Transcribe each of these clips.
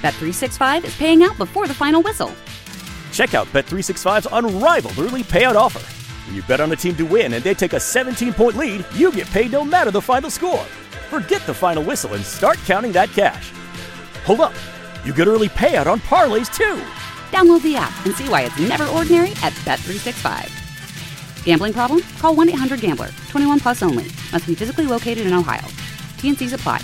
Bet365 is paying out before the final whistle. Check out Bet365's unrivaled early payout offer. When you bet on a team to win and they take a 17-point lead, you get paid no matter the final score. Forget the final whistle and start counting that cash. Hold up. You get early payout on parlays, too. Download the app and see why it's never ordinary at Bet365. Gambling problem? Call 1-800-GAMBLER. 21 plus only. Must be physically located in Ohio. T&Cs apply.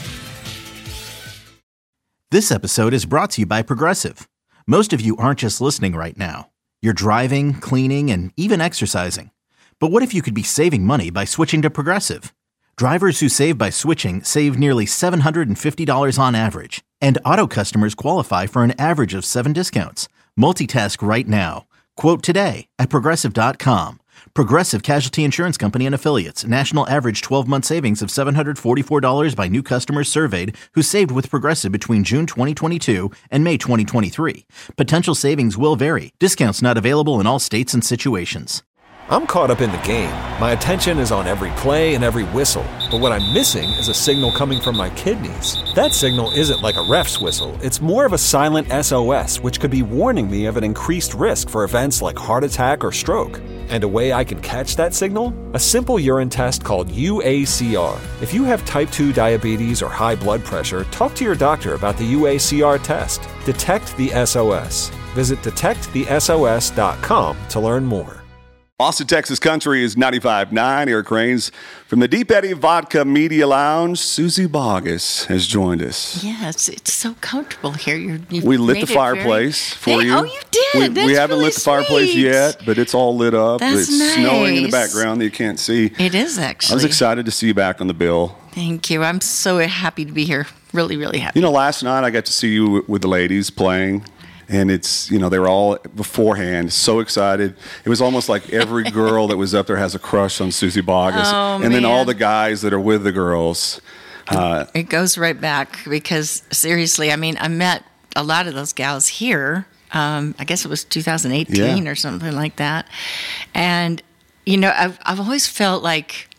This episode is brought to you by Progressive. Most of you aren't just listening right now. You're driving, cleaning, and even exercising. But what if you could be saving money by switching to Progressive? Drivers who save by switching save nearly $750 on average. And auto customers qualify for an average of 7 discounts. Multitask right now. Quote today at Progressive.com. Progressive Casualty Insurance Company and Affiliates. National average 12-month savings of $744 by new customers surveyed who saved with Progressive between June 2022 and May 2023. Potential savings will vary. Discounts not available in all states and situations. I'm caught up in the game. My attention is on every play and every whistle. But what I'm missing is a signal coming from my kidneys. That signal isn't like a ref's whistle. It's more of a silent SOS, which could be warning me of an increased risk for events like heart attack or stroke. And a way I can catch that signal? A simple urine test called UACR. If you have type 2 diabetes or high blood pressure, talk to your doctor about the UACR test. Detect the SOS. Visit detectthesos.com to learn more. Austin, Texas Country is 95.9. Eric Rains from the Deep Eddy Vodka Media Lounge. Susie Boggess has joined us. Yes, it's so comfortable here. We lit the fireplace for you. Oh, you did? We haven't lit the fireplace yet, but it's all lit up. That's it's nice. snowing in the background that you can't see. It is, actually. I was excited to see you back on the bill. Thank you. I'm so happy to be here. Really, really happy. You know, last night I got to see you with the ladies playing. And it's, you know, they were all beforehand so excited. It was almost like every girl that was up there has a crush on Susie Boggess. Oh, and then all the guys that are with the girls. It goes right back because, seriously, I mean, I met a lot of those gals here. I guess it was 2018 or something like that. And, you know, I've always felt like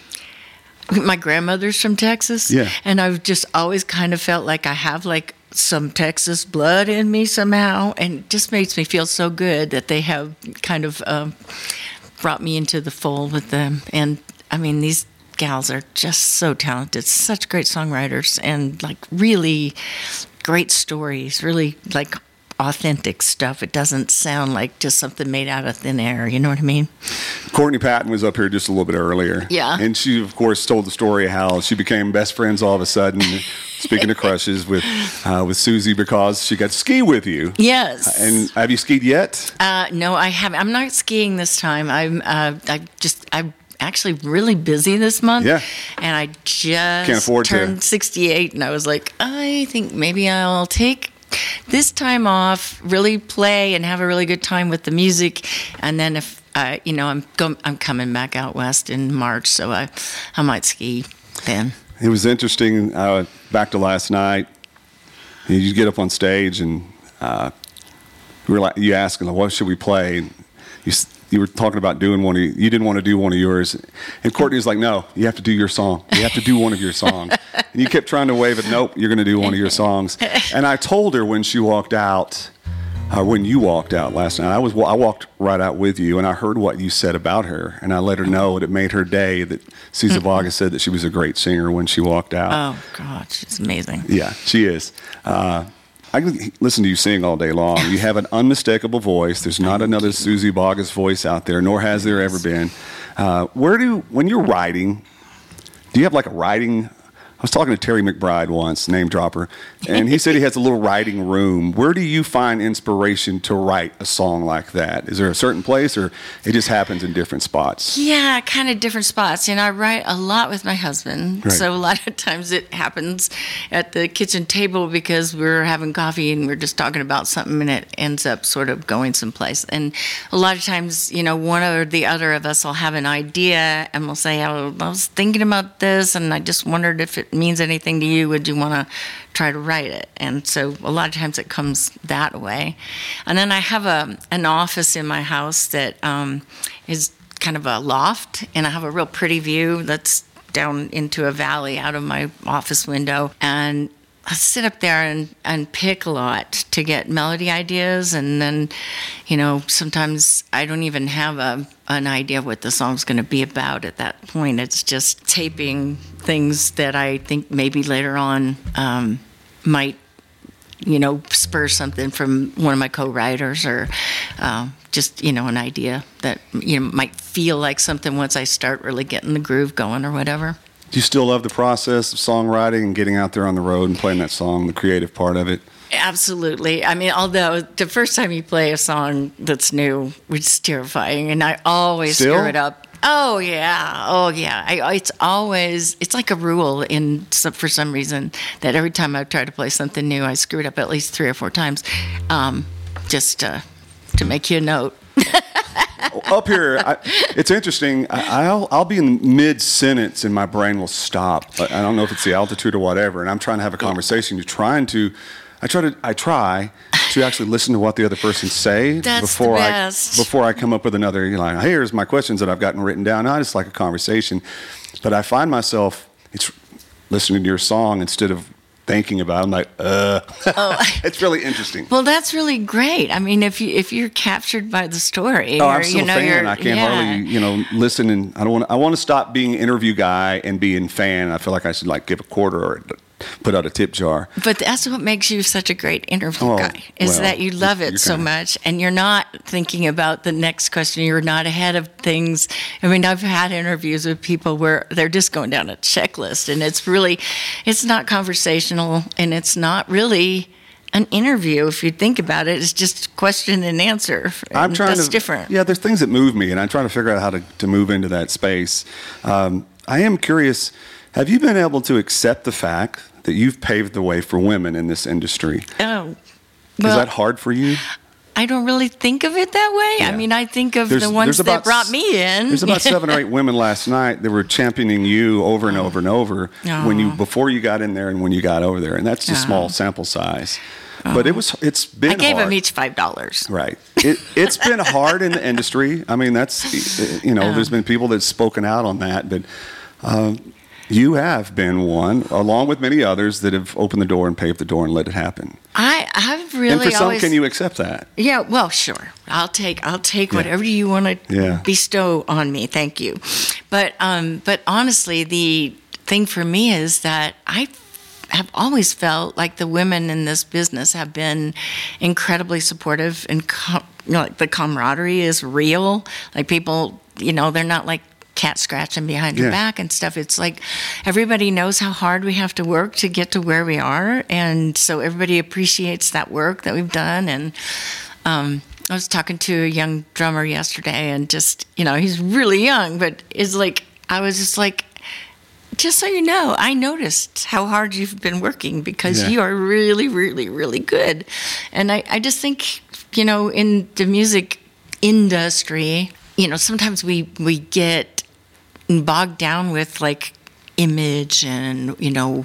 my grandmother's from Texas. Yeah. And I've just always kind of felt like I have, like, some Texas blood in me somehow, and it just makes me feel so good that they have kind of brought me into the fold with them. And I mean, these gals are just so talented, such great songwriters, and like really great stories, really like authentic stuff. It doesn't sound like just something made out of thin air. You know what I mean? Courtney Patton was up here just a little bit earlier. Yeah. And she, of course, told the story of how she became best friends all of a sudden, speaking of crushes, with Susie because she got to ski with you. Yes. And have you skied yet? No, I haven't. I'm not skiing this time. I'm actually really busy this month. Yeah. And I just Can't afford turned 68, and I was like, I think maybe I'll take this time off, really play and have a really good time with the music, and then if I'm coming back out west in March, so I might ski then. It was interesting. Back to last night, you get up on stage and you asked, what should we play? You were talking about doing one. You didn't want to do one of yours, and Courtney was like, "No, you have to do your song. You have to do one of your songs." And you kept trying to wave it. Nope, you're going to do one of your songs. And I told her when she walked out, when you walked out last night, I walked right out with you, and I heard what you said about her, and I let her know that it made her day that Susie Boggess said that she was a great singer when she walked out. Oh God, she's amazing. Yeah, she is. I can listen to you sing all day long. You have an unmistakable voice. There's not another Susie Boggess voice out there, nor has there ever been. When you're writing, do you have like a writing? I was talking to Terry McBride once, name dropper, and he said he has a little writing room. Where do you find inspiration to write a song like that? Is there a certain place, or it just happens in different spots? Yeah, kind of different spots. I write a lot with my husband, right. So a lot of times it happens at the kitchen table because we're having coffee and we're just talking about something, and it ends up sort of going someplace. And a lot of times, one or the other of us will have an idea, and we'll say, "Oh, I was thinking about this, and I just wondered if it means anything to you. Would you want to try to write it?" And so a lot of times it comes that way. And then I have an office in my house that is kind of a loft, and I have a real pretty view that's down into a valley out of my office window. And sit up there and pick a lot to get melody ideas, and then, sometimes I don't even have an idea of what the song's going to be about at that point. It's just taping things that I think maybe later on might, spur something from one of my co-writers, or just, an idea that, might feel like something once I start really getting the groove going or whatever. Do you still love the process of songwriting and getting out there on the road and playing that song, the creative part of it? Absolutely. I mean, although the first time you play a song that's new, it's terrifying, and I always screw it up. Oh yeah. It's like a rule for some reason that every time I try to play something new, I screw it up at least 3 or 4 times, just to make you a note. Up here, it's interesting. I'll be in mid-sentence and my brain will stop. I don't know if it's the altitude or whatever, and I'm trying to have a conversation. I try to actually listen to what the other person say before I come up with another line. Hey, here's my questions that I've gotten written down. I just like a conversation, but I find myself listening to your song instead of thinking about it. I'm like, It's really interesting. Well, that's really great. I mean, if you're captured by the story, I'm still a fan. I can't hardly, listen, and I want to stop being interview guy and being fan. I feel like I should give a quarter or put out a tip jar. But that's what makes you such a great interview guy, is that you love it so much, and you're not thinking about the next question. You're not ahead of things. I mean, I've had interviews with people where they're just going down a checklist, and it's not conversational, and it's not really an interview. If you think about it, it's just question and answer. That's different. Yeah, there's things that move me, and I'm trying to figure out how to move into that space. I am curious, have you been able to accept the fact that you've paved the way for women in this industry? Oh, well, is that hard for you? I don't really think of it that way. Yeah. I mean, I think of the ones that brought me in. There's about 7 or 8 women last night that were championing you over and over and over before you got in there and when you got over there, and that's a small sample size. But it's been hard. I gave them each $5. Right. It's been hard in the industry. I mean, that's there's been people that's spoken out on that, but you have been one, along with many others, that have opened the door and paved the door and let it happen. I've really and for some, can you accept that? Yeah, well, sure. I'll take whatever you want to bestow on me. Thank you. But honestly, the thing for me is that I have always felt like the women in this business have been incredibly supportive, and the camaraderie is real. Like people, they're not like cat scratching behind your back and stuff. It's like everybody knows how hard we have to work to get to where we are, and so everybody appreciates that work that we've done. And I was talking to a young drummer yesterday, and just he's really young, but I was just like, just so you know, I noticed how hard you've been working, because you are really, really, really good. And I just think, in the music industry, sometimes we get bogged down with image and,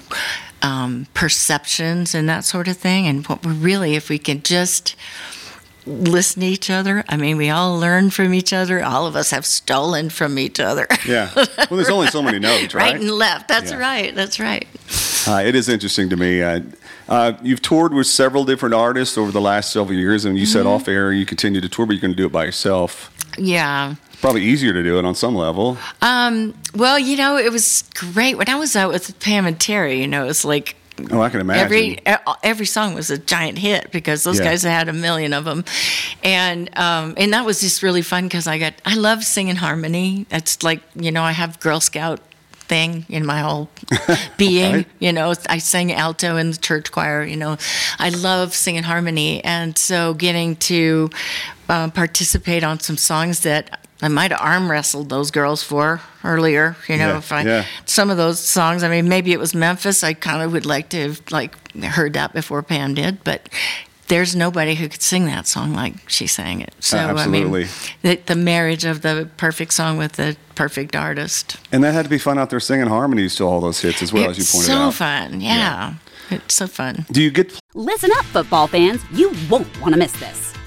perceptions and that sort of thing. And what we're really, if we can just listen to each other. I mean, we all learn from each other. All of us have stolen from each other. Yeah. Well, there's only so many notes, right? Right and left. That's right. That's right. It is interesting to me. You've toured with several different artists over the last several years, and you said off air you continue to tour, but you're going to do it by yourself. Yeah. It's probably easier to do it on some level. Well, it was great. When I was out with Pam and Terry, it was like, oh, I can imagine. Every song was a giant hit, because those guys had a million of them, and that was just really fun, because I love singing harmony. That's like, I have Girl Scout thing in my whole being. Right. I sang alto in the church choir. I love singing harmony, and so getting to participate on some songs that I might have arm wrestled those girls for earlier, some of those songs. I mean, maybe it was Memphis. I kind of would like to have heard that before Pam did, but there's nobody who could sing that song like she sang it. So absolutely. I mean, the marriage of the perfect song with the perfect artist. And that had to be fun out there singing harmonies to all those hits as well, as you pointed out. So fun, yeah. It's so fun. Do you get? Listen up, football fans. You won't want to miss this.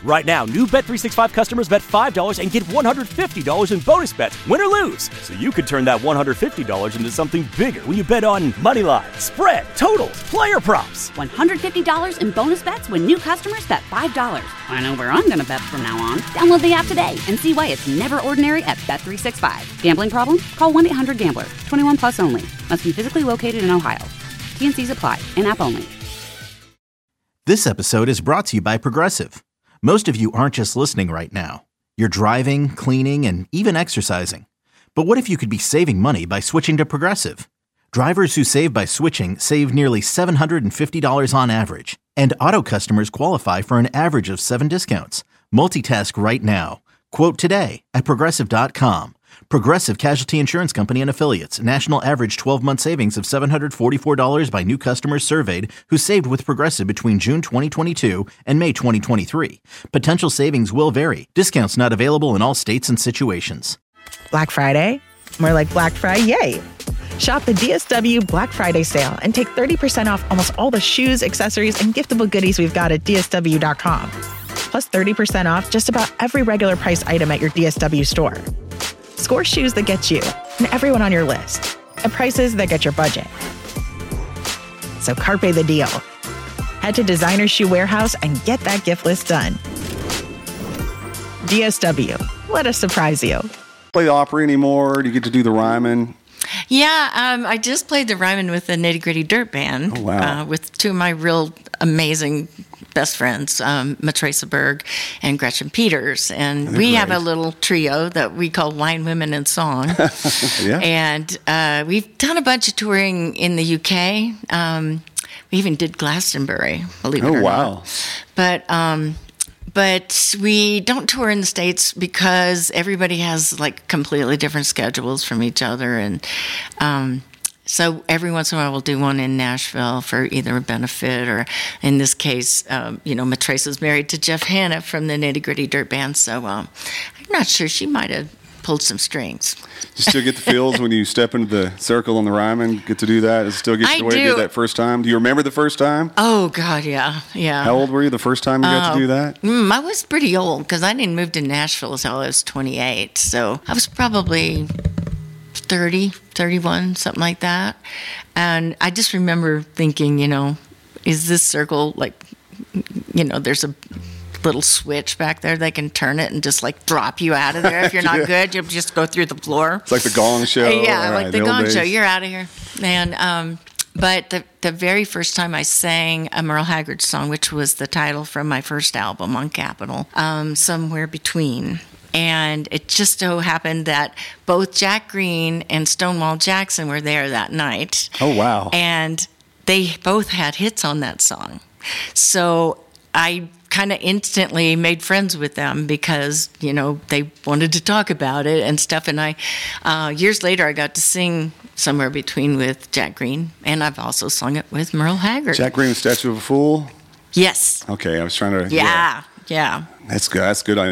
Right now, new Bet365 customers bet $5 and get $150 in bonus bets, win or lose. So you could turn that $150 into something bigger when you bet on money line, spread, totals, player props. $150 in bonus bets when new customers bet $5. I know where I'm going to bet from now on. Download the app today and see why it's never ordinary at Bet365. Gambling problem? Call 1-800-GAMBLER. 21 plus only. Must be physically located in Ohio. T&Cs apply. In-app only. This episode is brought to you by Progressive. Most of you aren't just listening right now. You're driving, cleaning, and even exercising. But what if you could be saving money by switching to Progressive? Drivers who save by switching save nearly $750 on average. And auto customers qualify for an average of 7 discounts. Multitask right now. Quote today at Progressive.com. Progressive Casualty Insurance Company and Affiliates. National average 12-month savings of $744 by new customers surveyed who saved with Progressive between June 2022 and May 2023. Potential savings will vary. Discounts not available in all states and situations. Black Friday? More like Black Friday, yay! Shop the DSW Black Friday sale and take 30% off almost all the shoes, accessories, and giftable goodies we've got at DSW.com. Plus 30% off just about every regular price item at your DSW store. Score shoes that get you and everyone on your list at prices that get your budget. So carpe the deal. Head to Designer Shoe Warehouse and get that gift list done. DSW, let us surprise you. Play the Opry anymore? Do you get to do the rhyming? Yeah, I just played the rhyming with the Nitty Gritty Dirt Band. Oh, wow. With two of my real amazing best friends, Matresa Berg and Gretchen Peters. And we have a little trio that we call Wine, Women, and Song. Yeah. And we've done a bunch of touring in the UK. We even did Glastonbury, believe it or not. But we don't tour in the States because everybody has like completely different schedules from each other. And so every once in a while we'll do one in Nashville for either a benefit or, in this case, Matresa's married to Jeff Hanna from the Nitty Gritty Dirt Band. So I'm not sure. She might have pulled some strings. You still get the feels when you step into the circle on the rhyming? Get to do that? It still gets the way you did that first time? Do you remember the first time? Oh, God, yeah. How old were you the first time you got to do that? I was pretty old because I didn't move to Nashville until I was 28. So I was probably 30, 31, something like that. And I just remember thinking, is this circle there's a little switch back there. They can turn it and just like drop you out of there. If you're not good, you'll just go through the floor. It's like the Gong Show. Yeah, like the Gong Show. You're out of here. And but the very first time I sang a Merle Haggard song, which was the title from my first album on Capitol, Somewhere Between. And it just so happened that both Jack Green and Stonewall Jackson were there that night. Oh, wow. And they both had hits on that song. So I kind of instantly made friends with them because, they wanted to talk about it and stuff. And years later, I got to sing Somewhere Between with Jack Green. And I've also sung it with Merle Haggard. Jack Green, Statue of a Fool? Yes. Okay, I was trying to... Yeah. That's good. That's good.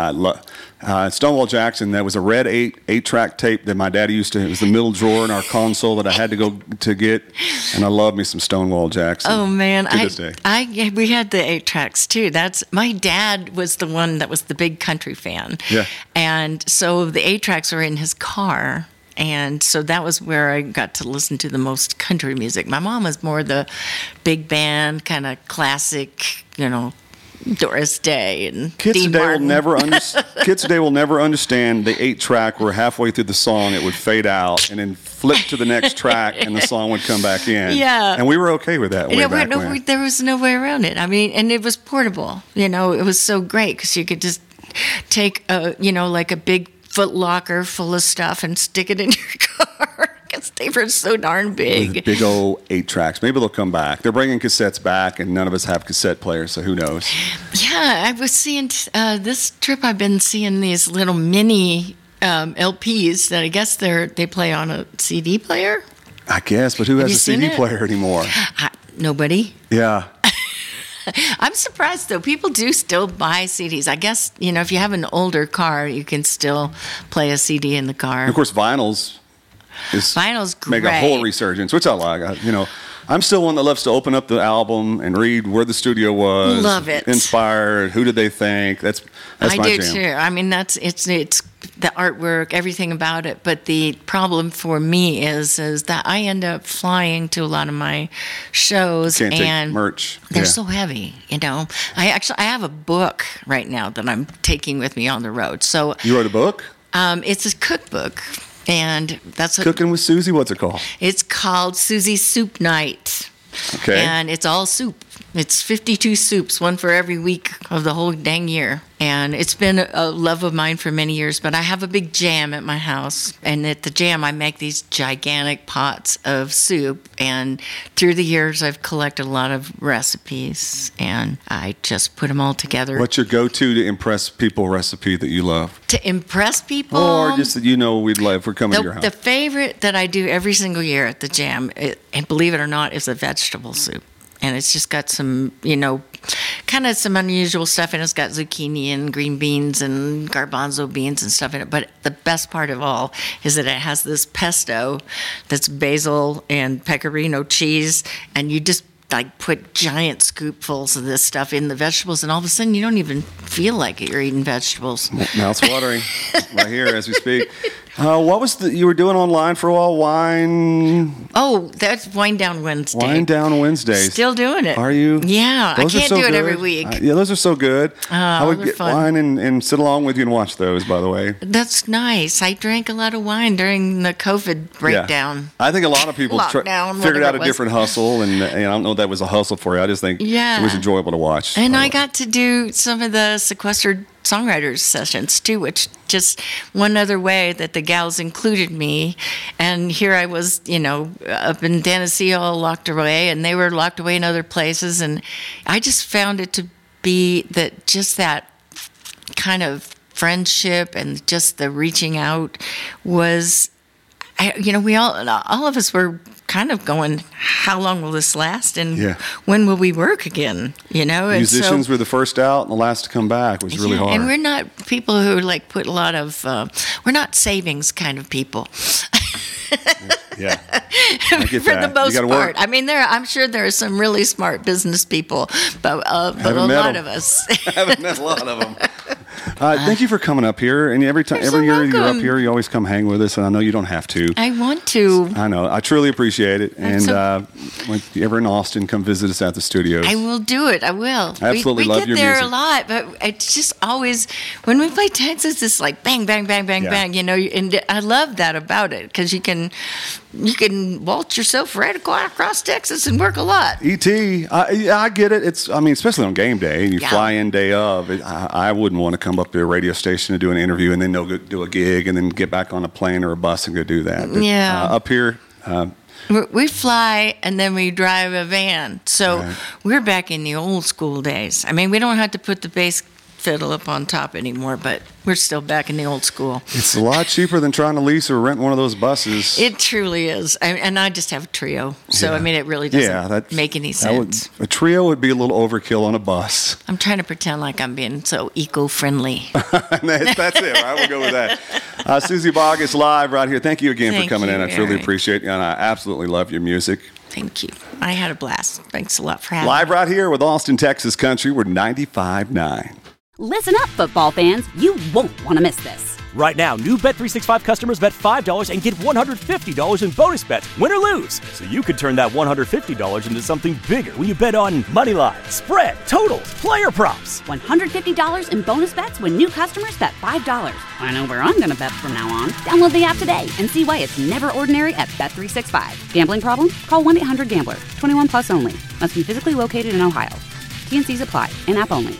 Stonewall Jackson, that was a red 8-track tape that my daddy used to, it was the middle drawer in our console that I had to go to get, and I love me some Stonewall Jackson. Oh, man. To this day. We had the 8 tracks, too. My dad was the one that was the big country fan. Yeah. And so the 8 tracks were in his car. And so that was where I got to listen to the most country music. My mom was more the big band, kind of classic, Doris Day and Kids Dean today Martin. Kids today will never understand the 8-track where halfway through the song it would fade out and then flip to the next track and the song would come back in. Yeah. And we were okay with that way back when. There was no way around it. I mean, and it was portable. It was so great because you could just take like a big foot locker full of stuff and stick it in your car. Because they were so darn big. Big old 8-tracks. Maybe they'll come back. They're bringing cassettes back, and none of us have cassette players, so who knows? Yeah, I was seeing this trip. I've been seeing these little mini LPs that I guess they play on a CD player. I guess, but who has a CD player anymore? Nobody. Yeah. I'm surprised, though. People do still buy CDs. I guess, if you have an older car, you can still play a CD in the car. And of course, vinyl's great. Make a whole resurgence, which I like. I'm still one that loves to open up the album and read where the studio was. Love it. Inspired. Who did they think? That's my I do jam. too. I mean, it's the artwork, everything about it. But the problem for me is that I end up flying to a lot of my shows, Can't and take merch. they're Yeah. so heavy. I have a book right now that I'm taking with me on the road. So You wrote a book? it's a cookbook, and that's Cooking with Susie? What's it called? It's called Susie's Soup Night. Okay. And it's all soup. It's 52 soups, one for every week of the whole dang year. And it's been a love of mine for many years, but I have a big jam at my house. And at the jam, I make these gigantic pots of soup. And through the years, I've collected a lot of recipes, and I just put them all together. What's your go-to to impress people recipe that you love? To impress people? Or just that we'd love if we're coming to your house? The favorite that I do every single year at the jam, and believe it or not, is a vegetable soup. And it's just got some, kind of some unusual stuff in it. It's got zucchini and green beans and garbanzo beans and stuff in it. But the best part of all is that it has this pesto that's basil and pecorino cheese. And you just put giant scoopfuls of this stuff in the vegetables, and all of a sudden you don't even feel like you're eating vegetables. Mouth's watering right here as we speak. What was you were doing online for a while? Wine. Oh, that's Wine Down Wednesday. Wine Down Wednesdays. Still doing it. Are you? Yeah, Those I are can't so do it good. every week. Yeah, those are so good. I would they're get fun. wine and sit along with you and watch those, by the way. That's nice. I drank a lot of wine during the COVID breakdown. Yeah. I think a lot of people Lockdown, figured out whatever a it was. different hustle, and I don't know if that was a hustle for you. I just think it was enjoyable to watch. And I got to do some of the sequestered songwriters sessions too, which just one other way that the gals included me. And here I was, up in Tennessee all locked away, and they were locked away in other places. And I just found it to be that kind of friendship and just the reaching out was, we all of us were kind of going, how long will this last, and when will we work again? Musicians were the first out and the last to come back. It was really hard. And we're not people who put a lot of. We're not savings kind of people. Yeah, I get for that. the most You gotta part. work. I mean, I'm sure there are some really smart business people, but a lot of us. I haven't met a lot of them. Thank you for coming up here. And every so year you're up welcome. here, you always come hang with us. And I know you don't have to. I want to. I know. I truly appreciate it. And when you're ever in Austin, come visit us at the studios. I will do it. I will. I absolutely love your music. We get there music. a lot, but it's just always, when we play Texas, it's like bang, bang, bang, bang, bang, and I love that about it, because you can waltz yourself right across Texas and work a lot. E.T., I get it. Especially on game day, and you fly in day of. I wouldn't want to come up to a radio station to do an interview and then go do a gig and then get back on a plane or a bus and go do that. But, up here. We fly and then we drive a van. So we're back in the old school days. I mean, we don't have to put the bass fiddle up on top anymore, but we're still back in the old school. It's a lot cheaper than trying to lease or rent one of those buses. It truly is. And I just have a trio. So, it really doesn't make any sense. A trio would be a little overkill on a bus. I'm trying to pretend like I'm being so eco-friendly. That's it, right? We'll go with that. Susie Boggess live right here. Thank you again for coming in. I truly appreciate it, and I absolutely love your music. Thank you. I had a blast. Thanks a lot for having me. Live right here with Austin, Texas Country. We're 95.9. Listen up, football fans. You won't want to miss this. Right now, new Bet365 customers bet $5 and get $150 in bonus bets, win or lose. So you could turn that $150 into something bigger when you bet on money line, spread, totals, player props. $150 in bonus bets when new customers bet $5. I know where I'm going to bet from now on. Download the app today and see why it's never ordinary at Bet365. Gambling problem? Call 1-800-GAMBLER. 21 plus only. Must be physically located in Ohio. T&Cs apply. In-app only.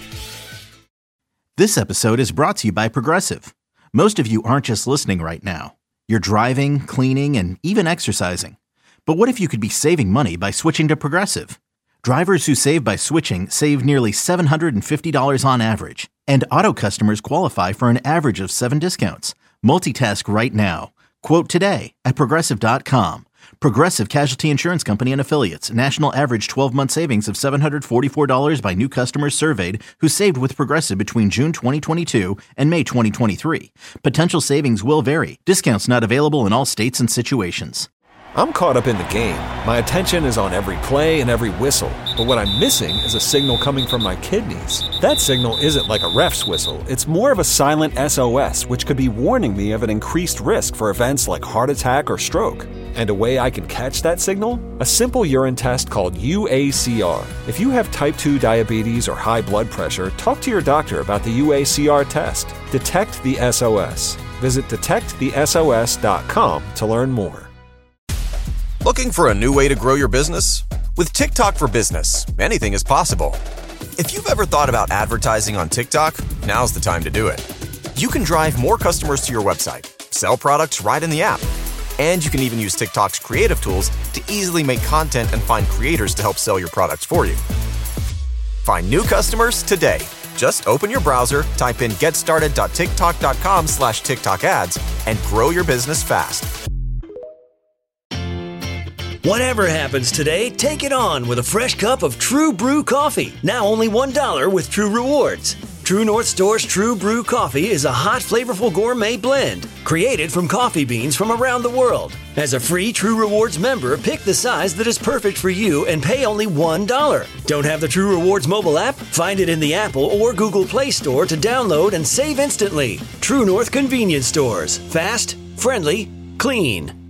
This episode is brought to you by Progressive. Most of you aren't just listening right now. You're driving, cleaning, and even exercising. But what if you could be saving money by switching to Progressive? Drivers who save by switching save nearly $750 on average. And auto customers qualify for an average of 7 discounts. Multitask right now. Quote today at Progressive.com. Progressive Casualty Insurance Company and Affiliates. National average 12-month savings of $744 by new customers surveyed who saved with Progressive between June 2022 and May 2023. Potential savings will vary. Discounts not available in all states and situations. I'm caught up in the game. My attention is on every play and every whistle. But what I'm missing is a signal coming from my kidneys. That signal isn't like a ref's whistle. It's more of a silent SOS, which could be warning me of an increased risk for events like heart attack or stroke. And a way I can catch that signal? A simple urine test called UACR. If you have type 2 diabetes or high blood pressure, talk to your doctor about the UACR test. Detect the SOS. Visit detectthesos.com to learn more. Looking for a new way to grow your business? With TikTok for Business, anything is possible. If you've ever thought about advertising on TikTok, now's the time to do it. You can drive more customers to your website, sell products right in the app, and you can even use TikTok's creative tools to easily make content and find creators to help sell your products for you. Find new customers today. Just open your browser, type in getstarted.tiktok.com/TikTok ads, and grow your business fast. Whatever happens today, take it on with a fresh cup of True Brew coffee. Now only $1 with True Rewards. True North Store's True Brew coffee is a hot, flavorful gourmet blend created from coffee beans from around the world. As a free True Rewards member, pick the size that is perfect for you and pay only $1. Don't have the True Rewards mobile app? Find it in the Apple or Google Play Store to download and save instantly. True North Convenience Stores. Fast, friendly, clean.